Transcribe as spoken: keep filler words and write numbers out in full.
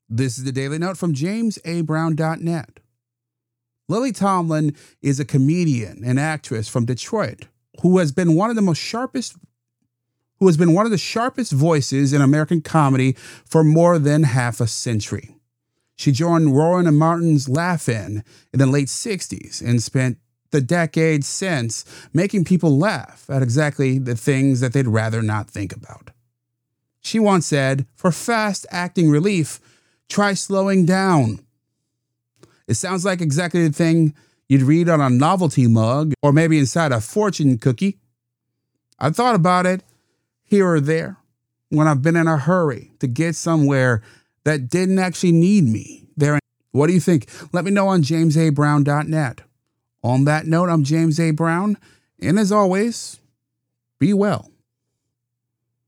This is the Daily Note from james a brown dot net. Lily Tomlin is a comedian and actress from Detroit who has been one of the most sharpest who has been one of the sharpest voices in American comedy for more than half a century. She joined Rowan and Martin's Laugh-In in the late sixties and spent the decade since making people laugh at exactly the things that they'd rather not think about. She once said, "For fast acting relief, try slowing down." It sounds like exactly the thing you'd read on a novelty mug or maybe inside a fortune cookie. I've thought about it here or there when I've been in a hurry to get somewhere that didn't actually need me there. What do you think? Let me know on james a brown dot net. On that note, I'm James A. Brown, and as always, be well.